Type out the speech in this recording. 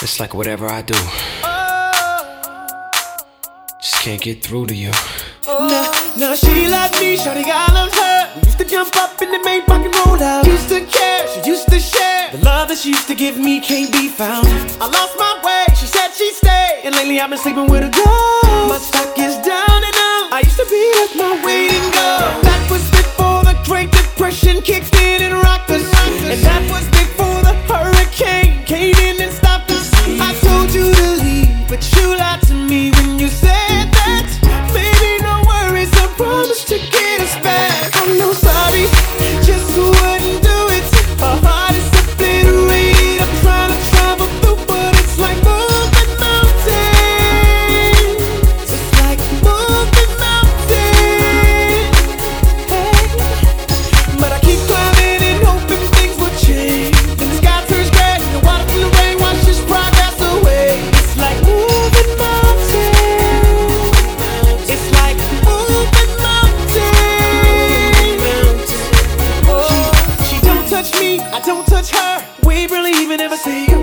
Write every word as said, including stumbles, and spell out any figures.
It's like whatever I do, just can't get through to you. Nah, nah, she loved me, shawty, I loved her. We used to jump up in the main rock and roll out. Used to care, she used to share. The love that she used to give me can't be found. I lost my way, she said she'd stay, and lately I've been sleeping with a girl. My stock is down and out. I used to be at my waiting girl. That was before the Great Depression kicked in and rocked us. And that was before the hurricane came in and stopped us. I told you to leave, but you lied to me when you said that. Baby, no worries, I promise to get us back. I'm no sorry, just wouldn't do it. Our heart is obliterated. I'm trying to travel through, but it's like moving mountains. It's like moving mountains. Hey. But I keep climbing and hoping things will change. Then the sky turns gray, the water from the rain washes progress away. It's like moving mountains. It's like moving mountains. Oh, she don't touch me, I don't touch her. We barely even ever say